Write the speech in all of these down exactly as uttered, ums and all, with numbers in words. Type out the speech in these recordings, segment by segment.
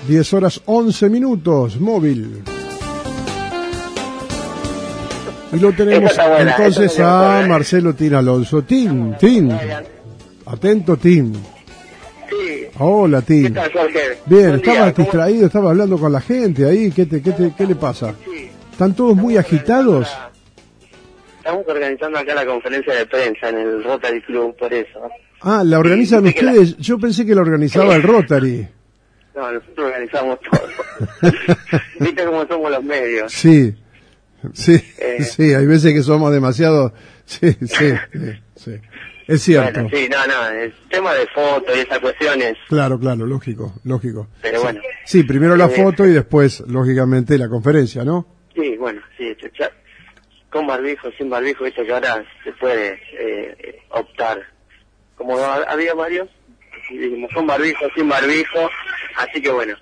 diez horas once minutos, móvil. Y lo tenemos buena, entonces a Marcelo Tin Alonso. Tin, Tin. Atento, Tin. Sí. Hola, Tin. ¿Qué tal, Jorge? Bien, Buen estabas día, distraído, ¿cómo? estabas hablando con la gente ahí. ¿Qué, te, qué, te, qué le pasa? Sí. ¿Están todos muy agitados? La... Estamos organizando acá la conferencia de prensa en el Rotary Club, por eso. Ah, ¿la organizan sí, ustedes? la... Yo pensé que la organizaba el Rotary. No, nosotros organizamos todo. ¿Viste cómo somos los medios? Sí, sí, eh... sí, hay veces que somos demasiado... Sí, sí, sí, sí. Es cierto. Bueno, sí, no, no, el tema de fotos y esas cuestiones. Claro, claro, lógico, lógico. Pero sí. bueno. Sí, primero la eh... foto y después, lógicamente, la conferencia, ¿no? Sí, bueno, sí, ya, con barbijo, sin barbijo, viste que ahora se puede eh, optar. Como había varios, dijimos con barbijo, sin barbijo, así que bueno.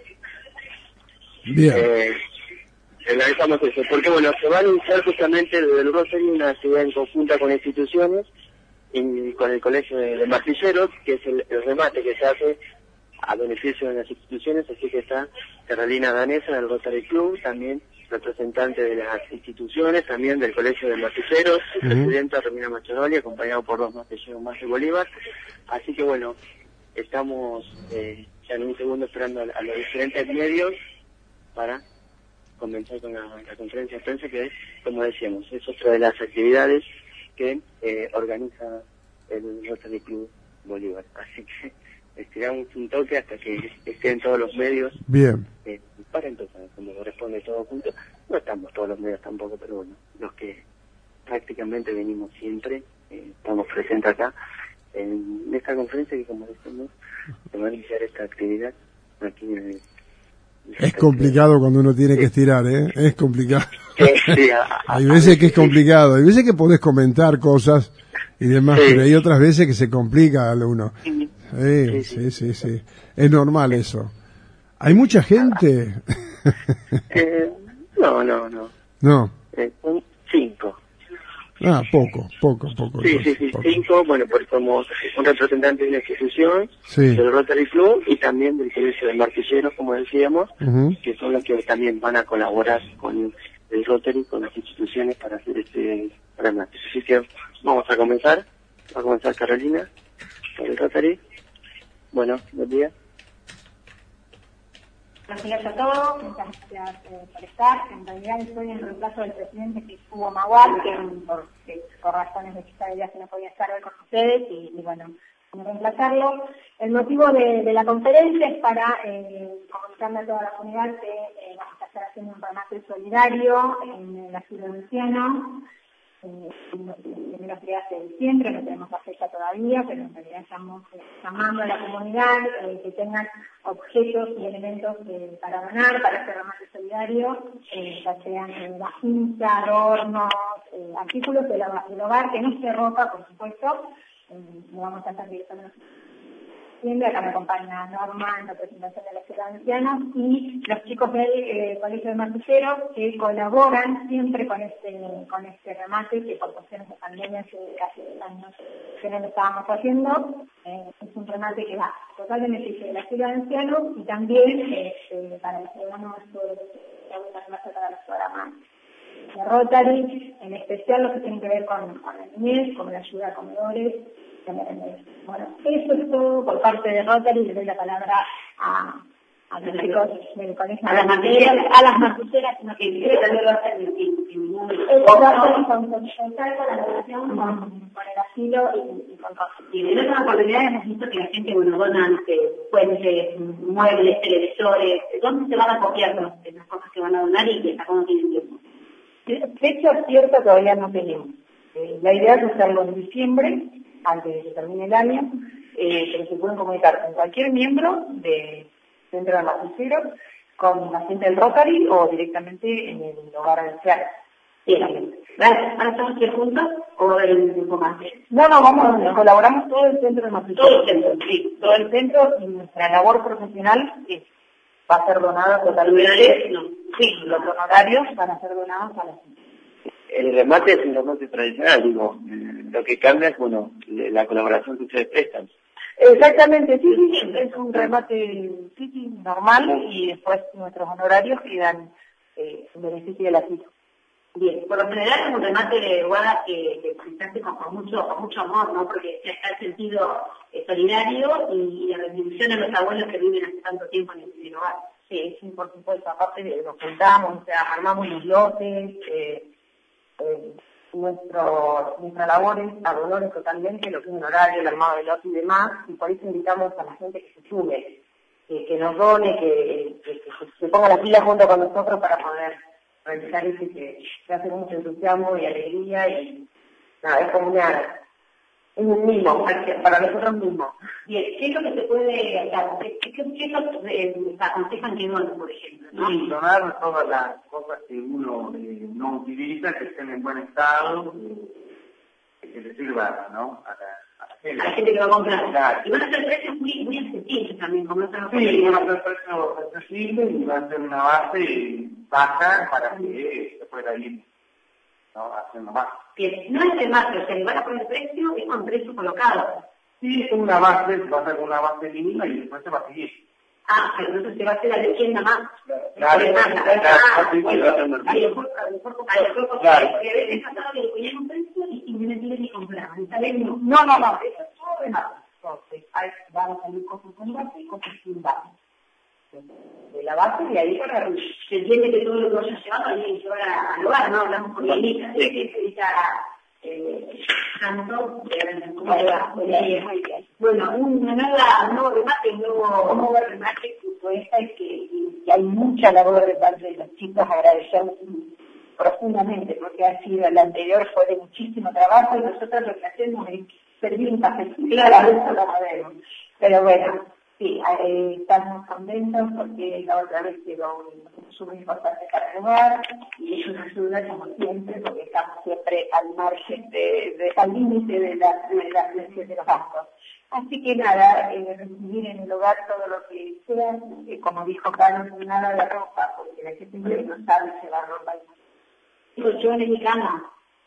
Bien. Eh, analizamos eso, porque bueno, se va a anunciar justamente desde el Rotary una actividad en conjunta con instituciones y con el Colegio de, de Martilleros, que es el, el remate que se hace a beneficio de las instituciones, así que está Carolina Danesa del Rotary Club, también representante de las instituciones, también del Colegio de Martilleros, uh-huh. Presidenta Romina Macharoli, acompañado por dos martilleros más de Bolívar. Así que bueno, estamos eh, ya en un segundo esperando a, a los diferentes medios para comenzar con la, la conferencia de prensa, que es, como decíamos, es otra de las actividades que eh, organiza el Rotary Club Bolívar. Así que estiramos un toque hasta que estén todos los medios. Bien. Eh, para empezar, como corresponde todo junto. No estamos todos los medios tampoco, pero bueno, los que prácticamente venimos siempre, eh, estamos presentes acá en esta conferencia que, como decimos, se va a iniciar esta actividad aquí en el... Es complicado cuando uno tiene sí. que estirar, ¿eh? Es complicado. Sí, sí, a, a, hay veces que es complicado, hay veces que podés comentar cosas y demás, sí. pero hay otras veces que se complica a uno. Sí, sí, sí, sí, sí. Es normal eso. ¿Hay mucha gente? eh, no, no, no. No. Eh, un cinco. Ah, poco, poco, poco. Sí, entonces, sí, sí, poco. cinco, bueno, porque somos un representante de una institución, sí. del Rotary Club y también del Colegio de Martilleros, como decíamos, uh-huh. que son los que también van a colaborar con el Rotary, con las instituciones para hacer este remate. Así que vamos a comenzar, va a comenzar Carolina, por el Rotary. Bueno, buen día. Buenos días a todos, muchas gracias eh, por estar. En realidad estoy en reemplazo del presidente que estuvo Maguar, que por, que por razones de que esta idea se no podía estar hoy con ustedes y, y bueno, como reemplazarlo. El motivo de, de la conferencia es para eh, comunicarle a toda la comunidad que eh, vamos a estar haciendo un remate solidario en el asilo anciano. Eh, los primeros días de diciembre, no tenemos la fecha todavía, pero en realidad estamos eh, llamando a la comunidad eh, que tengan objetos y elementos eh, para donar, para este remate solidario, eh, ya sean eh, vajillas, adornos, eh, artículos del, del hogar, que no se ropa, por supuesto, eh, lo vamos a estar directamente. Acá me acompaña Norma en representación de la ciudad anciana y los chicos del eh, Colegio de Martilleros que colaboran siempre con este con este remate que por cuestiones de pandemia hace casi años que no lo estábamos haciendo. Eh, es un remate que va total beneficio de la ciudad anciana y también eh, eh, para los ciudadanos para los programas de Rotary, en especial los que tienen que ver con, con la niñez, como la ayuda a comedores. Bueno, eso es todo por parte de Rotary. Le doy la palabra a, a los chicos del colegio. A las martilleras, a las martilleras, no que quiere también lo hacen en la relación con el asilo y, y con cosas. Y en otras oportunidades hemos visto que la gente, bueno, dona, no sé, puentes, muebles, televisores, ¿dónde se van a copiar las cosas que van a donar y que hasta cuándo tienen tiempo? Fecha cierta todavía no tenemos. Eh, la idea es hacerlo en diciembre, antes de que termine el año, eh, pero se pueden comunicar con cualquier miembro del Centro de Martilleros, con la gente del Rotary o directamente en el hogar anciano. Bien, ¿van a estar aquí juntos o va a haber un tiempo más? No, no, vamos, no. Colaboramos todo el Centro de Martilleros. Todo el centro, sí. Todo el centro y nuestra labor profesional es, va a ser donada totalmente. No. Sí, los honorarios van a ser donados a la gente. El remate es un remate tradicional, digo, lo que cambia es, bueno, la colaboración que ustedes prestan. Exactamente, sí, sí, es un remate sí, sí, normal y después nuestros honorarios quedan eh, en beneficio de la cita. Bien, por lo general es un remate de guarda que, que se hace con, con, mucho, con mucho amor, ¿no? Porque está el sentido eh, solidario y, y la retribución a los abuelos que viven hace tanto tiempo en el hogar. Sí, sí, por supuesto, aparte de nos juntamos, o sea, armamos los lotes, eh, eh, nuestro, nuestra labor es a Dolores totalmente, lo que es un horario, el armado de lote y demás, y por eso invitamos a la gente que se sume, que, que nos done, que, que, que se ponga la pila junto con nosotros para poder realizar eso que, que hace mucho entusiasmo y alegría y nada, es como una, es un mimo para nosotros mismos. Bien, ¿qué es lo que se puede hacer? ¿Qué, qué, qué nos eh, aconsejan que donen, por ejemplo? ¿No? Sí, donar todas las cosas que uno eh, no utiliza, que estén en buen estado, eh, que le sirva, ¿no? A la, a la gente. A la gente que va a comprar. Claro. Y van a ser precios muy, muy accesibles también, como no se Sí, van a ser precios accesibles y va a ser una base baja para que se pueda ir, ¿no? Haciendo más. Bien, no es de más, pero se le van a poner precio, es con precio colocado. Sí, es una base, va a ser una base mínima y después se va a seguir. Ah, pero entonces se va a hacer la leyenda más. Claro, claro. Porque a veces pasaba que le ponían un precio y simplemente le compraban. Esta vez no. No, no, no, eso es todo de nada. Entonces, ahí van a salir cosas con base y cosas sin base. De la base y ahí para se entiende que todo lo que vaya llevando hay que llevar al hogar, ¿no? Hablamos con la lista, de que está tanto, bueno, una nueva, un nuevo remate, un nuevo, un nuevo remate que cuesta y que, que hay mucha labor de parte de los chicos, agradecemos profundamente porque ha sido, el anterior fue de muchísimo trabajo y nosotros lo que hacemos es servir un cafecito, claro, eso lo sabemos, pero bueno, sí, eh, estamos contentos porque la otra vez llegó un sumo importante para el hogar y eso nos ayuda como siempre porque estamos siempre al margen de, de, al límite de, la, de, la, de, de los gastos. Así que nada, eh, recibir en el hogar todo lo que sea, eh, como dijo Carlos, nada de ropa, porque la gente no sabe llevar ropa. Colchones y camas.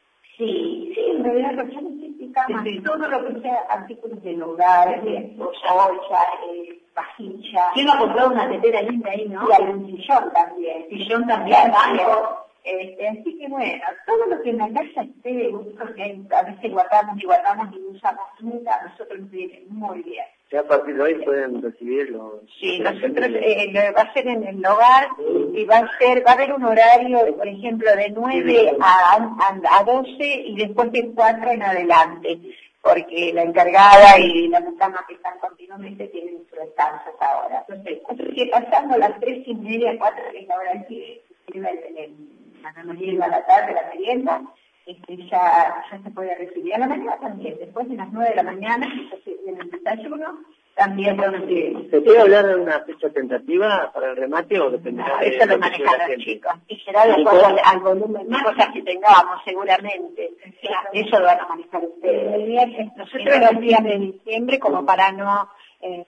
Sí, sí, en realidad colchones y camas, sí, sí. Todo lo que sea artículos del hogar, olla, eh, vajilla. ¿Quién ha comprado una tetera linda ahí, no? Y hay un sillón también. Sillón también, banco. Este, así que bueno, todo lo que en la casa esté, que hay, a veces guardamos y guardamos y usamos nunca, nosotros nos viene muy bien. Ya a partir de hoy pueden recibirlo. Sí, nosotros eh, va a ser en el hogar y va a ser, va a haber un horario, por ejemplo, de nueve a, a, a doce y después de cuatro en adelante, porque la encargada y la mucama que están continuamente tienen su descanso hasta ahora. Entonces, así que pasando las tres y media, cuatro, que es la hora que sirve el, el, la merienda a la tarde, la merienda, este, ya, ya se puede recibir. A la mañana también, después de las nueve de la mañana, ya se viene el desayuno, también bueno, que... ¿Se puede hablar de una fecha tentativa para el remate o dependerá no, de eso lo manejan los chicos, y será de acuerdo al, al volumen de cosas que tengamos, seguramente. Eso lo van a manejar ustedes. Nosotros los días de diciembre, como para no... Eh,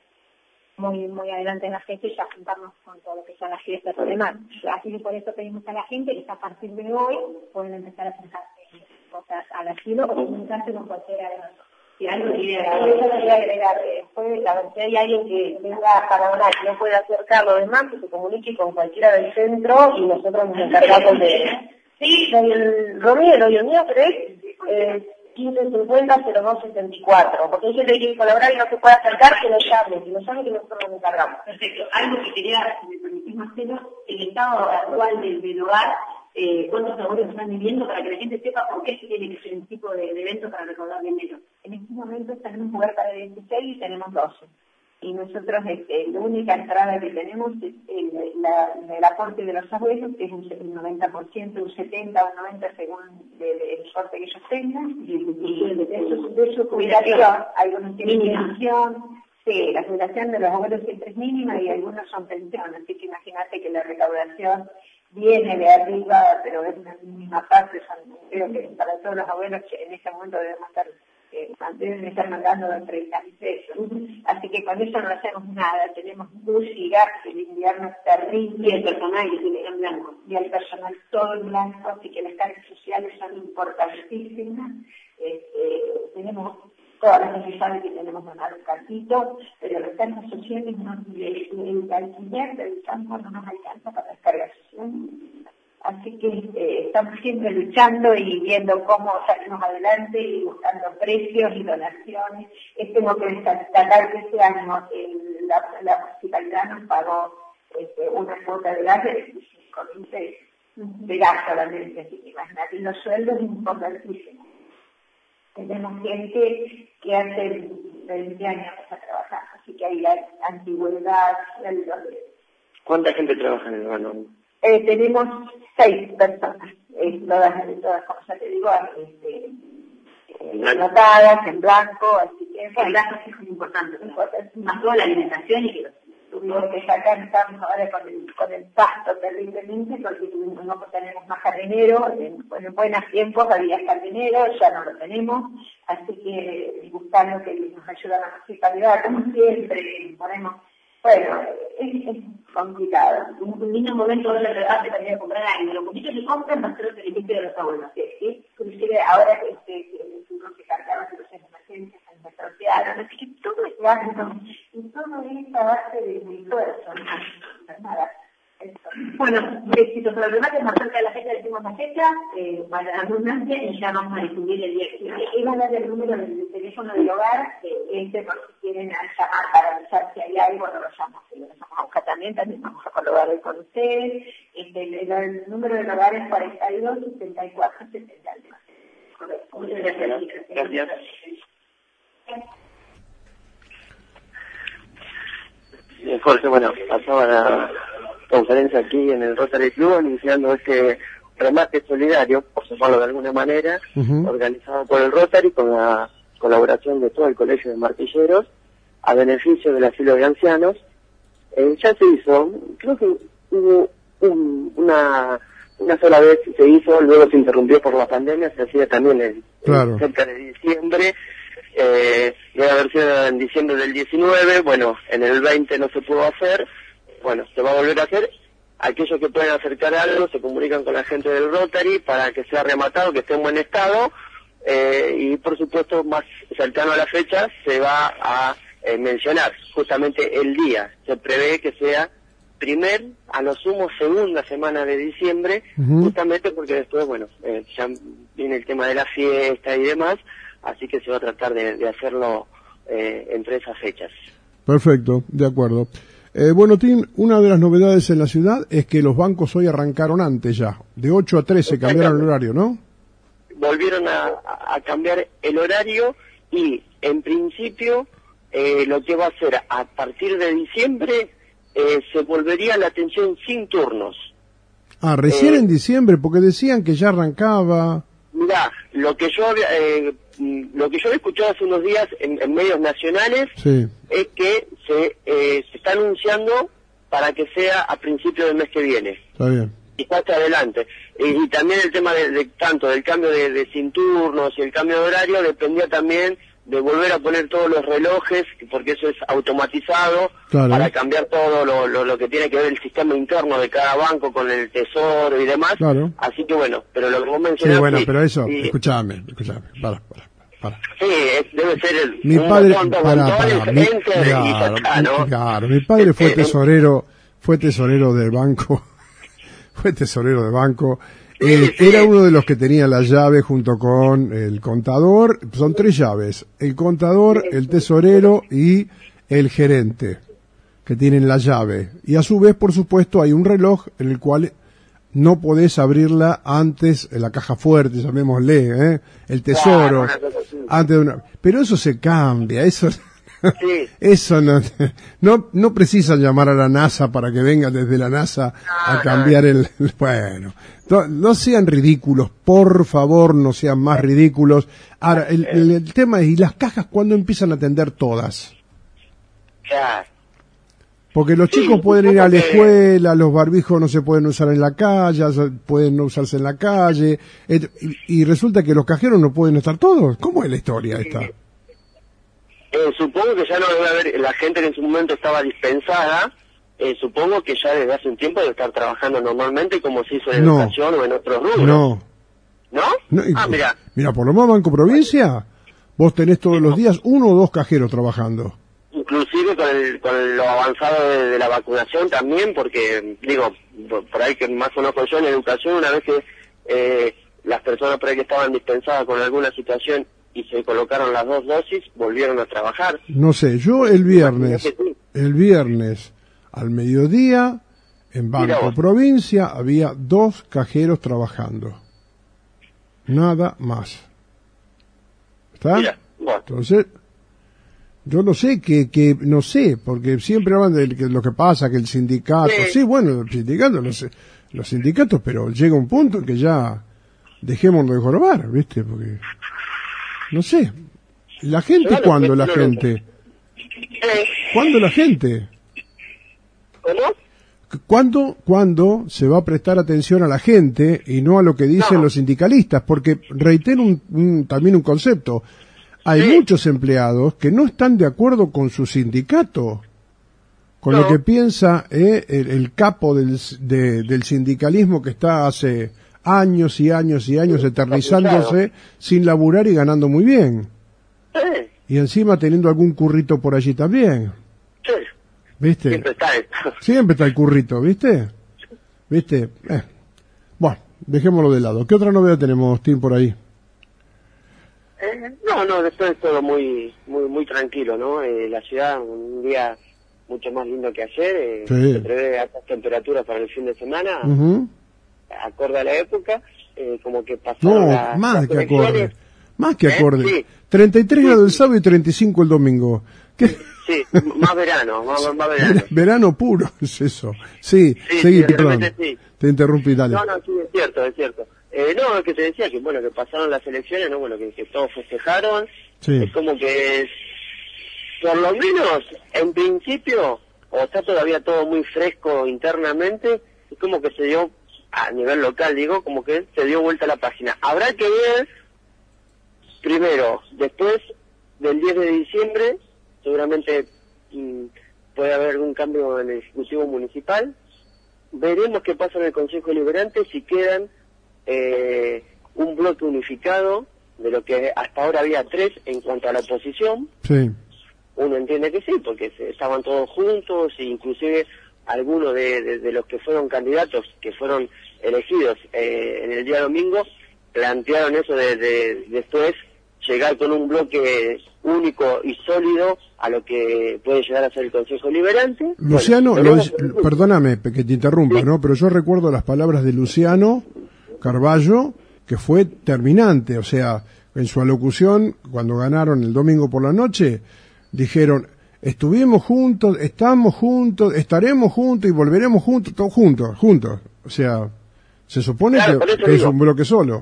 muy muy adelante en la fiesta y ya juntarnos con todo lo que son las fiestas y demás. Así que por eso pedimos a la gente que a partir de hoy pueden empezar a pensar cosas al asilo o comunicarse con cualquiera de nosotros. Y algo quería agregar, después, la verdad, si hay alguien que venga para hablar y no puede acercarlo demás, que se comunique con cualquiera del centro y nosotros nos encargamos de... Sí, el Romero y el mío, ¿crees? Eh, quince cincuenta cero dos setenta y cuatro, porque ella tiene que colaborar y no se puede acercar, que nos llame, que nos llame que nosotros nos encargamos. Perfecto. Algo que quería, si me permitís, Marcelo, el estado actual del, del hogar, eh, cuántos abuelos están viviendo para que la gente sepa por qué se tiene que ser un tipo de, de evento para recaudar dinero. En este momento tenemos un lugar para dieciséis y tenemos doce. Y nosotros, este, la única entrada que tenemos es el, la, el aporte de los abuelos, que es un, un noventa por ciento, un setenta o un noventa por ciento según el, el sorte que ellos tengan, y de, de, su, de su jubilación, algunos tienen pensión, sí, la jubilación de los abuelos siempre es mínima y algunos son pensión, así que imagínate que la recaudación viene de arriba, pero es una mínima parte, son, creo que para todos los abuelos que en este momento debemos estar Eh, deben estar mandando los treinta mil pesos. Así que con eso no hacemos nada, tenemos luz y gas, el invierno es terrible. Y el personal que tiene en blanco. Y el personal todo en blanco, así que las cargas sociales son importantísimas. Este, tenemos toda la gente sabe que tenemos donar un cantito, pero las casas sociales, no, el, el alquiler del campo no nos alcanza para las cargas sociales. Así que eh, estamos siempre luchando y viendo cómo salimos adelante y buscando precios y donaciones. Eh, tengo que destacar que este año el, la, la municipalidad nos pagó este, una cuota de gas de veinticinco mil pesos, de gas solamente, así que imagínate, y los sueldos es importantísimos. Tenemos gente que hace veinte años que está trabajando, así que hay la antigüedad. La, la, ¿Cuánta gente trabaja en el Banón? Eh, tenemos seis personas, eh, todas, todas, como ya te digo, este, eh, anotadas en blanco, así que en blanco sí es muy importante, más toda la alimentación y que tuvimos que sacar, estamos ahora con el, con el pasto terriblemente, porque no tenemos más jardinero, en, en buenos tiempos había jardinero, ya no lo tenemos, así que buscando que nos ayude a la municipalidad, como siempre, ponemos. Bueno, es, es complicado. Un, un lindo momento de la verdad de salir a comprar algo. Lo poquito que compran va a ser el beneficio de los abuelos, ¿sí? Inclusive ahora que este, tuvimos que cargar las situaciones de emergencia, se nos atropearon, así que todo es gasto, y todo es a base de esfuerzo, no nada. Eso. Bueno, éxitos sobre el remate, más cerca de la fecha decimos la fecha, eh, para la redundancia, y ya vamos a difundir el día. Y van a dar el número del teléfono del hogar, eh, este por si quieren llamar para avisar si hay algo, no lo llamamos, si lo vamos a buscar también, también vamos a colaborar hoy con ustedes. Este, el, el número del hogar es cuarenta y dos, setenta y cuatro, setenta y dos. Correcto. Muchas gracias. Gracias. Bien, Jorge, bueno, pasaba la conferencia aquí en el Rotary Club anunciando este remate solidario, por llamarlo de alguna manera, uh-huh. organizado por el Rotary con la colaboración de todo el Colegio de Martilleros a beneficio del asilo de ancianos. Eh, ya se hizo, creo que hubo un, una una sola vez se hizo, luego se interrumpió por la pandemia, se hacía también el, claro. el cerca de diciembre, eh, debe haber sido en diciembre del diecinueve, bueno, en el veinte no se pudo hacer. Bueno, se va a volver a hacer. Aquellos que pueden acercar algo se comunican con la gente del Rotary para que sea rematado, que esté en buen estado, eh, y por supuesto más cercano a la fecha se va a eh, mencionar justamente el día. Se prevé que sea primer, a lo sumo segunda semana de diciembre, uh-huh. justamente porque después, bueno, eh, ya viene el tema de la fiesta y demás, así que se va a tratar de, de hacerlo eh, entre esas fechas. Perfecto, de acuerdo. Eh, bueno, Tim, una de las novedades en la ciudad es que los bancos hoy arrancaron antes ya, de ocho a trece cambiaron el horario, ¿no? Volvieron a, a cambiar el horario y, en principio, eh, lo que va a ser a partir de diciembre, eh, se volvería la atención sin turnos. Ah, recién eh, en diciembre, porque decían que ya arrancaba. Mirá, lo que yo había, eh, lo que yo he escuchado hace unos días en, en medios nacionales sí. es que se, eh, se está anunciando para que sea a principios del mes que viene. Está bien. Y hasta adelante. Y, y también el tema de, de tanto del cambio de, de sin turnos y el cambio de horario dependía también de volver a poner todos los relojes, porque eso es automatizado, claro. para cambiar todo lo, lo, lo que tiene que ver el sistema interno de cada banco con el tesoro y demás. Claro. Así que bueno, pero lo que vos mencionaste... Sí, bueno, sí, pero eso, sí, escúchame, escúchame, para, para, para. Sí, es, debe ser el... Mi padre, botón, para, botones, para, mi, enter, claro, y ya está, ¿no? claro, mi padre fue tesorero, fue tesorero del banco, fue tesorero de banco... Eh, era uno de los que tenía la llave junto con el contador, son tres llaves, el contador, el tesorero y el gerente, que tienen la llave. Y a su vez, por supuesto, hay un reloj en el cual no podés abrirla antes, la caja fuerte, llamémosle, ¿eh? El tesoro, antes de una... Pero eso se cambia, eso... Sí. Eso no, no, no precisan llamar a la NASA para que venga desde la NASA no, a cambiar no. el, bueno, no, no sean ridículos, por favor, no sean más ridículos. Ahora, el, el, el tema es, ¿y las cajas cuándo empiezan a atender todas? Claro. Porque los chicos sí, pueden ir a la escuela, los barbijos no se pueden usar en la calle, pueden no usarse en la calle, et, y, y resulta que los cajeros no pueden estar todos. ¿Cómo es la historia esta? Eh, supongo que ya no debe haber, la gente que en su momento estaba dispensada, eh, supongo que ya desde hace un tiempo debe estar trabajando normalmente como se hizo en no. educación o en otros rubros. No. ¿No? no ah, mira. Mira, por lo menos Banco Provincia, vos tenés todos los días uno o dos cajeros trabajando. Inclusive con, el, con lo avanzado de, de la vacunación también, porque, digo, por, por ahí que más conozco yo en educación, una vez que eh, las personas por ahí que estaban dispensadas con alguna situación y se colocaron las dos dosis, volvieron a trabajar. No sé, yo el viernes, el viernes al mediodía, en Banco Provincia, había dos cajeros trabajando. Nada más. ¿Está? Mira, bueno. Entonces, yo no sé, que, que no sé, porque siempre hablan de que lo que pasa, que el sindicato, sí, sí bueno, el sindicato, no sé, los sindicatos, pero llega un punto en que ya dejémonos de jorobar, ¿viste? Porque, no sé, la gente, claro, ¿cuándo la no, gente? Eh, ¿Cuándo la gente? ¿Cómo? ¿Cuándo, ¿Cuándo se va a prestar atención a la gente y no a lo que dicen no. los sindicalistas? Porque reitero un, un, también un concepto. Hay sí. muchos empleados que no están de acuerdo con su sindicato, con no. lo que piensa eh, el, el capo del, de, del sindicalismo que está hace años y años y años eternizándose sin laburar y ganando muy bien. Sí. Y encima teniendo algún currito por allí también. Sí. ¿Viste? Siempre está esto. Siempre está el currito, ¿viste? ¿Viste? Eh. Bueno, dejémoslo de lado. ¿Qué otra novedad tenemos, Tim, por ahí? Eh, no, no, después es todo muy muy muy tranquilo, ¿no? Eh, la ciudad, un día mucho más lindo que ayer, eh, sí. se prevé altas temperaturas para el fin de semana, uh-huh. acorde a la época, eh, como que pasaron No, la, más las que acorde, más que ¿Eh? acorde. Sí. treinta y tres sí. grados el sábado y treinta y cinco el domingo. ¿Qué? Sí, más verano, más, más verano. Verano puro es eso. Sí, sí seguí, sí, perdón. Sí. Te interrumpí, dale. No, no, sí, es cierto, es cierto. Eh, no, es que te decía que, bueno, que pasaron las elecciones, ¿no? Bueno, que, que todos festejaron. Sí. Es como que, es, por lo menos, en principio, o está todavía todo muy fresco internamente, es como que se dio, a nivel local, digo, como que se dio vuelta a la página. Habrá que ver, primero, después del diez de diciembre, seguramente mmm, puede haber algún cambio en el Ejecutivo Municipal. Veremos qué pasa en el Consejo Deliberante, si quedan eh, un bloque unificado de lo que hasta ahora había tres en cuanto a la oposición. Sí. Uno entiende que sí, porque se, estaban todos juntos, e inclusive algunos de, de, de los que fueron candidatos, que fueron elegidos eh, en el día domingo, plantearon eso de, de después llegar con un bloque único y sólido a lo que puede llegar a ser el Consejo Deliberante. Luciano, bueno, lo, pero... perdóname que te interrumpa, sí. ¿no? Pero yo recuerdo las palabras de Luciano Carballo, que fue terminante, o sea, en su alocución, cuando ganaron el domingo por la noche, dijeron, estuvimos juntos, estamos juntos, estaremos juntos y volveremos juntos, todos juntos, juntos. O sea, se supone claro, que, que es un bloque solo.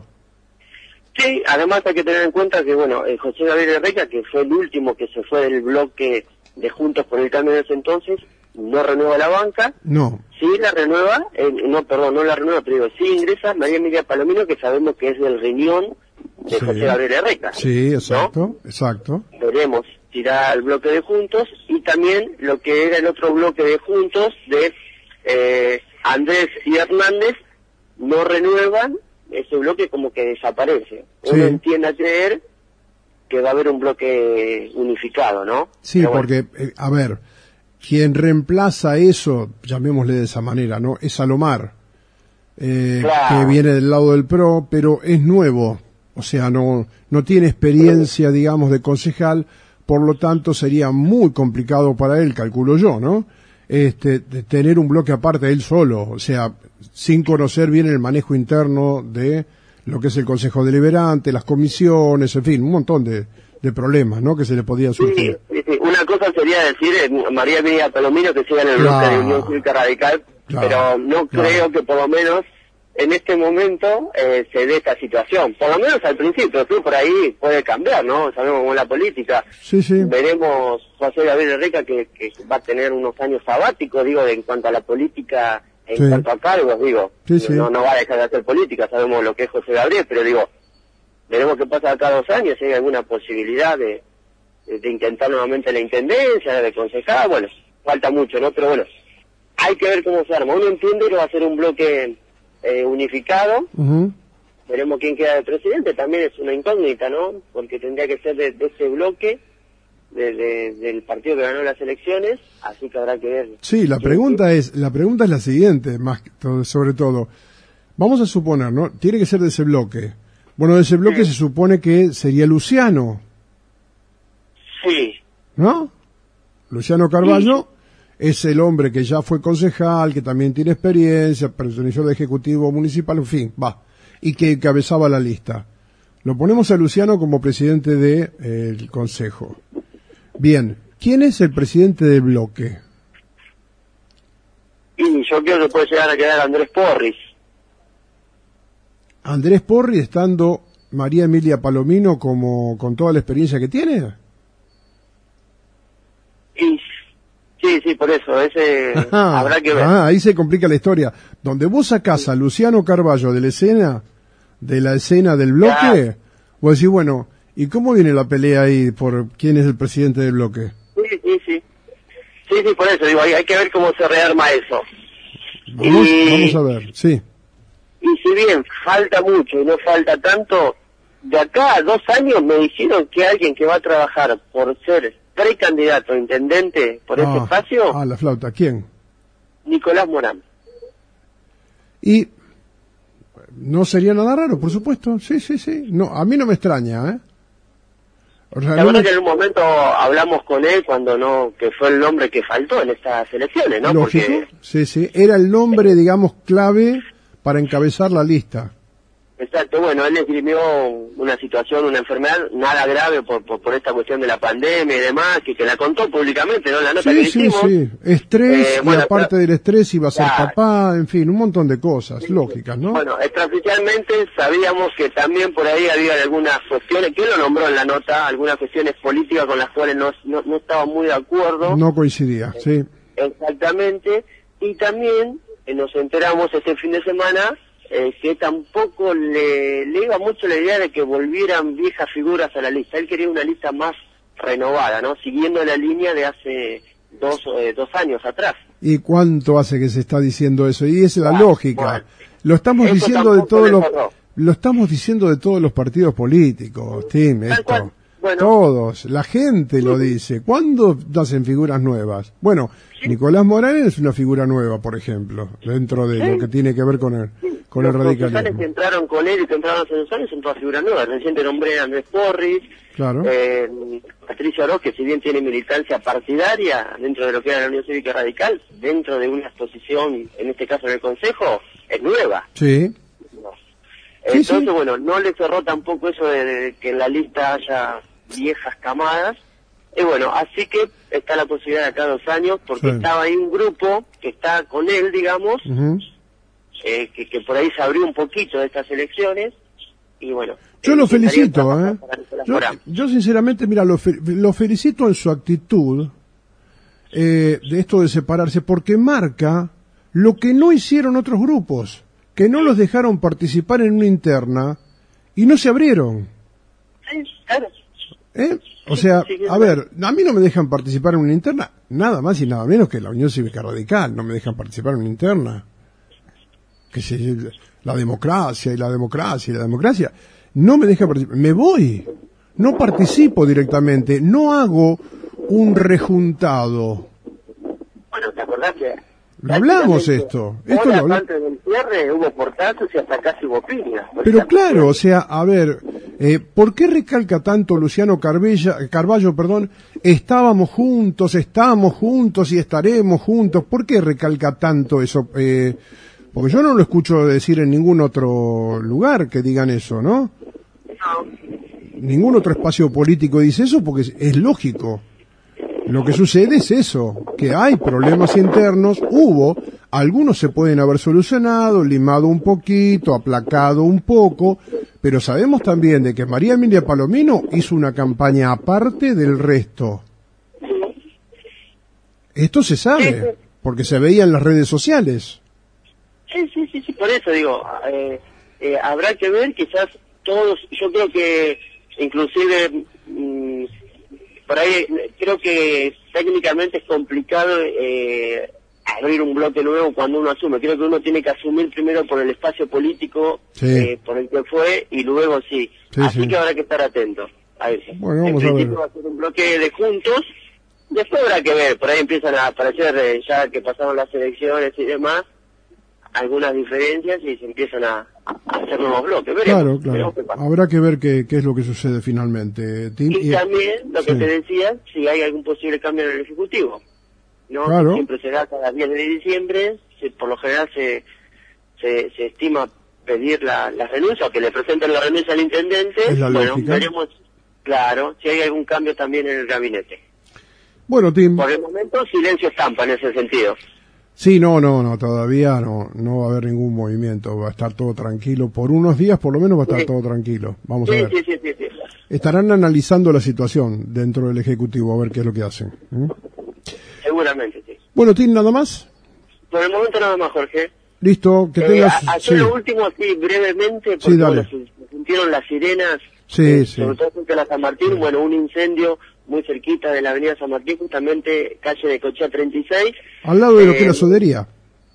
Sí, además hay que tener en cuenta que, bueno, eh, José Gabriel Herreca, que fue el último que se fue del bloque de Juntos por el Cambio de ese entonces, no renueva la banca. No. Sí la renueva, eh, no, perdón, no la renueva, pero digo, sí ingresa María Emilia Palomino, que sabemos que es del riñón de sí. José Gabriel Herreca. Sí, exacto, ¿no? exacto. Veremos si da el bloque de Juntos y también lo que era el otro bloque de Juntos de eh, Andrés y Hernández, no renuevan. Ese bloque como que desaparece. Uno sí. entiende a creer que va a haber un bloque unificado, ¿no? Sí, bueno. porque, eh, a ver, quien reemplaza eso, llamémosle de esa manera, ¿no? Es Salomar, eh, claro. que viene del lado del P R O, pero es nuevo, o sea, no, no tiene experiencia, digamos, de concejal, por lo tanto sería muy complicado para él, calculo yo, ¿no? Este, de tener un bloque aparte él solo, o sea, sin conocer bien el manejo interno de lo que es el Consejo Deliberante, las comisiones, en fin, un montón de, de problemas, ¿no?, que se le podían surgir. Sí, sí, una cosa sería decir, eh, María Emilia Palomino que siga en el bloque de Unión Cívica Radical, claro, pero no claro. creo que por lo menos en este momento eh, se dé esta situación, por lo menos al principio, sí, por ahí puede cambiar, ¿no? Sabemos cómo es la política. Sí, sí. Veremos José Gabriel Herreca que, que va a tener unos años sabáticos, digo, de, en cuanto a la política, en sí. cuanto a cargos, digo, sí, sí. No, no va a dejar de hacer política, sabemos lo que es José Gabriel, pero digo, veremos qué pasa acá dos años, si hay alguna posibilidad de, de, de intentar nuevamente la intendencia, de concejal, bueno, falta mucho, ¿no? Pero bueno, hay que ver cómo se arma. Uno entiende que va a ser un bloque eh, unificado, uh-huh. veremos quién queda de presidente, también es una incógnita, ¿no? Porque tendría que ser de, de ese bloque de, de, del partido que ganó las elecciones, así que habrá que ver. Sí, la pregunta es, la pregunta es la siguiente, más que todo, sobre todo. Vamos a suponer, ¿no? Tiene que ser de ese bloque. Bueno, de ese bloque sí. Se supone que sería Luciano. Sí. ¿No? Luciano Carballo sí. Es el hombre que ya fue concejal, que también tiene experiencia, perteneció al Ejecutivo Municipal, en fin, va. Y que encabezaba la lista. Lo ponemos a Luciano como presidente del de, eh, Consejo. Bien, ¿quién es el presidente del bloque? Y yo creo que puede llegar a quedar Andrés Porris. Andrés Porri estando María Emilia Palomino como con toda la experiencia que tiene. Y, sí, sí, por eso, ese ah, habrá que ver. Ah, ahí se complica la historia. Donde vos sacás a Luciano Carballo de la escena, de la escena del bloque, claro. Vos decís, bueno, ¿y cómo viene la pelea ahí por quién es el presidente del bloque? Sí, sí, sí. Sí, sí, por eso, digo, hay, hay que ver cómo se rearma eso. Vamos, y... vamos a ver, sí. Y si bien falta mucho y no falta tanto, de acá a dos años me dijeron que alguien que va a trabajar por ser precandidato a intendente por ah, este espacio... Ah, la flauta, ¿quién? Nicolás Morán. Y no sería nada raro, por supuesto, sí, sí, sí. No, a mí no me extraña, ¿eh? O sea, la no verdad me... que en un momento hablamos con él cuando no, que fue el nombre que faltó en estas elecciones, ¿no? Lógico, Porque... sí, sí, era el nombre, digamos, clave para encabezar la lista. Exacto, bueno, él esgrimió una situación, una enfermedad, nada grave por, por, por esta cuestión de la pandemia y demás, que, que la contó públicamente, ¿no? La nota sí, que sí, hicimos. sí, estrés, eh, y bueno, aparte pero, del estrés iba a ser claro. papá, en fin, un montón de cosas sí, lógicas, ¿no? Bueno, extraoficialmente sabíamos que también por ahí había algunas cuestiones, que él lo nombró en la nota, algunas cuestiones políticas con las cuales no, no, no estaba muy de acuerdo. No coincidía, eh, sí. Exactamente, y también eh, nos enteramos este fin de semana Eh, que tampoco le, le iba mucho la idea de que volvieran viejas figuras a la lista. Él quería una lista más renovada, ¿no? Siguiendo la línea de hace dos, eh, dos años atrás. ¿Y cuánto hace que se está diciendo eso? Y es la ah, lógica. Bueno, lo estamos diciendo de todos los, lo estamos diciendo de todos los partidos políticos, Tim, esto. Bueno, todos, la gente lo dice. ¿Cuándo nacen figuras nuevas? Bueno, sí. Nicolás Morán es una figura nueva, por ejemplo, dentro de sí. lo que tiene que ver con el, con los el radicalismo. Los que entraron con él y que entraron hace dos años son todas figuras nuevas. Recién te nombré a Andrés Porris, claro. eh, Patricia Oroz, que si bien tiene militancia partidaria dentro de lo que era la Unión Cívica Radical, dentro de una exposición, en este caso en el Consejo, es nueva. Sí. No. Entonces, sí, sí. bueno, no le cerró tampoco eso de, de que en la lista haya viejas camadas. Y bueno, así que está la posibilidad de acá dos años, porque sí. estaba ahí un grupo que está con él, digamos, uh-huh. eh, que, que por ahí se abrió un poquito de estas elecciones, y bueno. Yo eh, lo felicito, ¿eh? Yo, yo sinceramente, mira, lo, fe, lo felicito en su actitud eh, de esto de separarse, porque marca lo que no hicieron otros grupos, que no los dejaron participar en una interna y no se abrieron. Sí, claro. ¿Eh? O sea, a ver, a mí no me dejan participar en una interna, nada más y nada menos que la Unión Cívica Radical, no me dejan participar en una interna. Que se, la democracia y la democracia y la democracia, no me dejan participar, me voy, no participo directamente, no hago un rejuntado. Bueno, ¿te acordás que lo hablamos esto. Esto lo hablamos. Antes del cierre hubo portazos y hasta casi hubo piñas. Pero claro, o sea, a ver, eh, ¿por qué recalca tanto Luciano Carballo, Carballo, perdón, estábamos juntos, estamos juntos y estaremos juntos? ¿Por qué recalca tanto eso? Eh, porque yo no lo escucho decir en ningún otro lugar que digan eso, ¿no? No. Ningún otro espacio político dice eso porque es, es lógico. Lo que sucede es eso, que hay problemas internos, hubo, algunos se pueden haber solucionado, limado un poquito, aplacado un poco, pero sabemos también de que María Emilia Palomino hizo una campaña aparte del resto. Esto se sabe, porque se veía en las redes sociales. Sí, sí, sí, sí, por eso digo, eh, eh, habrá que ver, quizás todos, yo creo que inclusive... Mmm, por ahí creo que técnicamente es complicado eh, abrir un bloque nuevo cuando uno asume. Creo que uno tiene que asumir primero por el espacio político sí. eh, por el que fue y luego sí. sí Así sí. que habrá que estar atentos a eso. Bueno, vamos en a principio ver. va a ser un bloque de juntos. Después habrá que ver, por ahí empiezan a aparecer, eh, ya que pasaron las elecciones y demás, algunas diferencias y se empiezan a, a hacer nuevos bloques. Veremos, Claro, claro. veremos qué pasa. Habrá que ver qué, qué es lo que sucede finalmente. Tim, Y y- también, lo que sí. te decía, si hay algún posible cambio en el Ejecutivo. ¿No? Claro. Siempre se da cada diez de diciembre, se, por lo general se, se, se estima pedir la, la renuncia, o que le presenten la renuncia al intendente. Es la Bueno, lógica. veremos, claro, si hay algún cambio también en el gabinete. Bueno, Tim. Por el momento, silencio estampa en ese sentido. Sí, no, no, no, todavía no, no va a haber ningún movimiento, va a estar todo tranquilo. Por unos días, por lo menos, va a estar Sí. todo tranquilo. Vamos Sí, a ver. sí, sí, sí, sí. Estarán analizando la situación dentro del Ejecutivo, a ver qué es lo que hacen. ¿eh? Seguramente, sí. Bueno, Tim, ¿nada más? Por el momento nada más, Jorge. Listo, que Eh, tengas... a- hacer sí. lo último así brevemente, porque Sí, dale. bueno, se, se sintieron las sirenas, Sí, eh, sí. sobre todo frente a la San Martín, Sí. bueno, un incendio muy cerquita de la avenida San Martín, justamente calle de Cochea treinta y seis. Al lado de lo que es Eh, la sodería.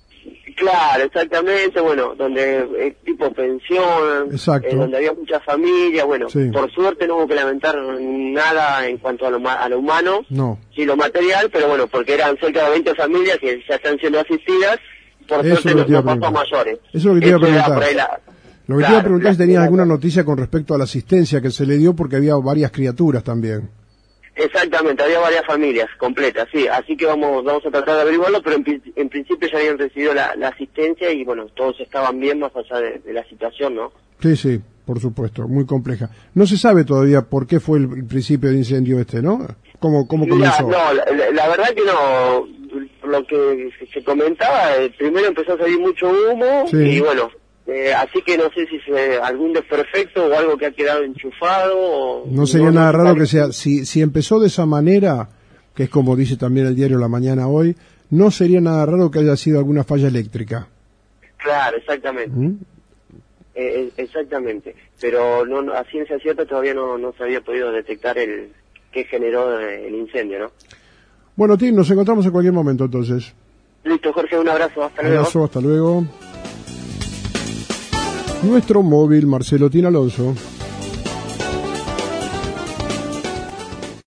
Claro, exactamente, bueno, donde eh, tipo pensión, Exacto. eh, donde había mucha familia, bueno, Sí. por suerte no hubo que lamentar nada en cuanto a lo, ma- a lo humano, No. sí lo material, pero bueno, porque eran cerca de veinte familias que ya están siendo asistidas, por Eso suerte es lo no, que te iba no a pasó a preguntar. mayores. Eso es lo que te iba a Eso era preguntar. por ahí la- Lo que te claro, iba a preguntar es si la- tenías la- alguna noticia con respecto a la asistencia que se le dio, porque había varias criaturas también. Exactamente, había varias familias completas, sí, así que vamos vamos a tratar de averiguarlo, pero en, pri- en principio ya habían recibido la, la asistencia y bueno, todos estaban bien más allá de, de la situación, ¿no? Sí, sí, por supuesto, muy compleja. No se sabe todavía por qué fue el, el principio de incendio este, ¿no? ¿Cómo, cómo Mira, comenzó? no, la, la- la verdad que no, lo que se, se comentaba, eh, primero empezó a salir mucho humo Sí. y bueno, eh, así que no sé si es algún desperfecto o algo que ha quedado enchufado o... No sería no nada se raro sabe. que sea, si, si empezó de esa manera, que es como dice también el diario La Mañana hoy, no sería nada raro que haya sido alguna falla eléctrica. Claro, exactamente. ¿Mm? Eh, eh, exactamente, pero no, no, a ciencia cierta todavía no, no se había podido detectar el qué generó eh, el incendio, ¿no? Bueno, Tim, nos encontramos en cualquier momento entonces. Listo, Jorge, un abrazo, hasta luego. Abrazo, hasta luego. Nuestro móvil, Marcelo Tin Alonso.